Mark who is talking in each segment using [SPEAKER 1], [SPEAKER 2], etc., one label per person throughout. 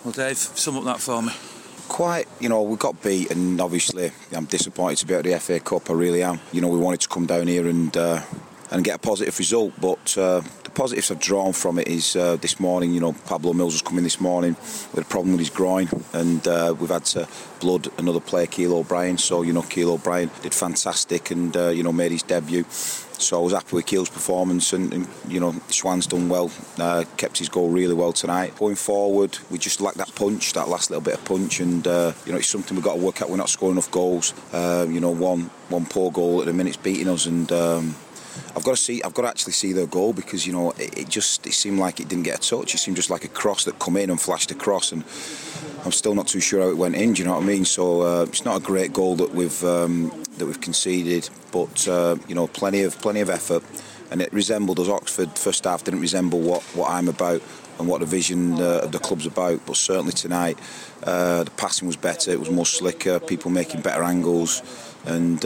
[SPEAKER 1] Well, Dave, sum up that for me.
[SPEAKER 2] Quite, we got beat, and obviously I'm disappointed to be out of the FA Cup. I really am. We wanted to come down here and get a positive result, but the positives I've drawn from it is this morning. Pablo Mills was coming this morning with a problem with his groin, and we've had to blood another player, Keil O'Brien. So Keil O'Brien did fantastic and made his debut. So I was happy with Keil's performance, and Schwann's done well, kept his goal really well tonight. Going forward, we just lacked that punch, that last little bit of punch, and it's something we've got to work out. We're not scoring enough goals. One poor goal at the minute's beating us, and I've got to actually see their goal, because it seemed like it didn't get a touch. It seemed just like a cross that come in and flashed across, and I'm still not too sure how it went in. Do you know what I mean? So it's not a great goal that we've conceded, but plenty of effort, and it resembled us. Oxford first half didn't resemble what I'm about and what the vision of the club's about, but certainly tonight the passing was better. It was more slicker, people making better angles, and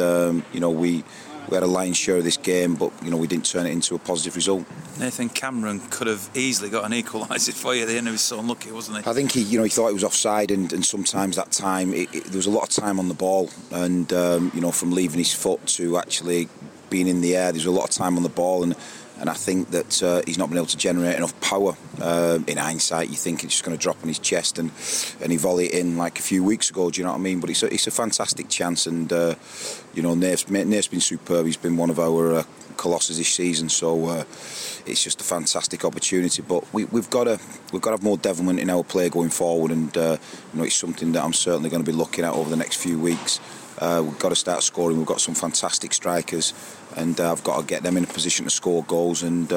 [SPEAKER 2] we had a lion's share of this game, but we didn't turn it into a positive result.
[SPEAKER 1] Nathan Cameron could have easily got an equaliser for you at the end. He was so unlucky, wasn't he?
[SPEAKER 2] I think he thought he was offside, and sometimes that time there was a lot of time on the ball, and from leaving his foot to actually being in the air, there's a lot of time on the ball, and I think that he's not been able to generate enough power. In hindsight, you think it's just going to drop on his chest and he volley it in like a few weeks ago. Do you know what I mean? But it's a fantastic chance, and Naif's been superb. He's been one of our colossus this season, so it's just a fantastic opportunity. But we've got to have more devilment in our play going forward, and it's something that I'm certainly going to be looking at over the next few weeks. We've got to start scoring. We've got some fantastic strikers, and I've got to get them in a position to score goals, and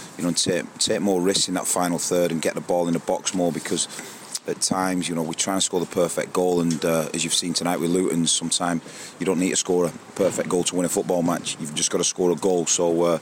[SPEAKER 2] take more risks in that final third and get the ball in the box more, because at times we're trying to score the perfect goal, and as you've seen tonight with Luton, sometimes you don't need to score a perfect goal to win a football match. You've just got to score a goal. So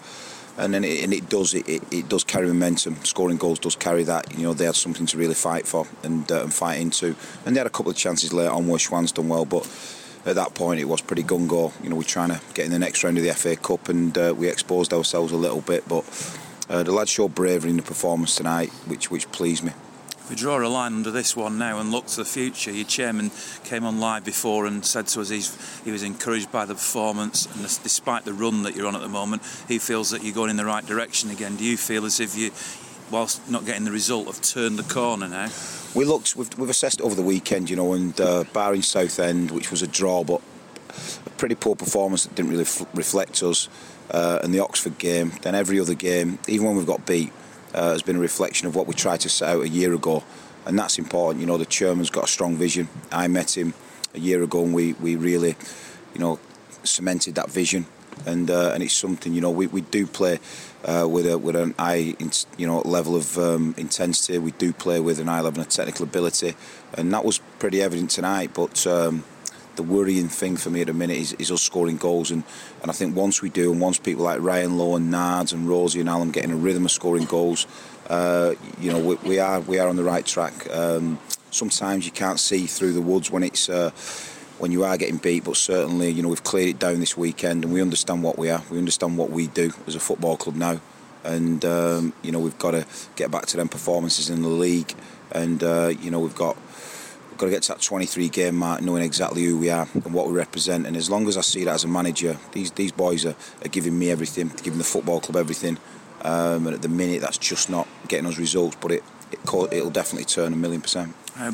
[SPEAKER 2] it does carry momentum. Scoring goals does carry that. They had something to really fight for and fight into, and they had a couple of chances later on where Schwann's done well, but at that point it was pretty gung-ho. We're trying to get in the next round of the FA Cup, and we exposed ourselves a little bit, but the lads showed bravery in the performance tonight, which pleased me.
[SPEAKER 1] If we draw a line under this one now and look to the future, your chairman came on live before and said to us he was encouraged by the performance, and despite the run that you're on at the moment, he feels that you're going in the right direction again. Do you feel as if you, whilst not getting the result, have turned the corner now?
[SPEAKER 2] We've assessed it over the weekend, and barring Southend, which was a draw, but a pretty poor performance that didn't really reflect us, and the Oxford game, then every other game, even when we've got beat, has been a reflection of what we tried to set out a year ago, and that's important. The chairman's got a strong vision. I met him a year ago, and we really, cemented that vision, and it's something. We do play with an high, level of intensity. We do play with an high level of technical ability, and that was pretty evident tonight. But the worrying thing for me at the minute is us scoring goals, and I think once we do, and once people like Ryan Lowe and Nards and Rosie and Alan get in a rhythm of scoring goals, we are on the right track. Sometimes you can't see through the woods when you are getting beat, but certainly we've cleared it down this weekend, and we understand what we are. We understand what we do as a football club now, and we've got to get back to them performances in the league, and we've got to get to that 23 game mark, knowing exactly who we are and what we represent. And as long as I see that as a manager, these boys are giving me everything, giving the football club everything, and at the minute that's just not getting us results, but it'll definitely turn 1,000,000%.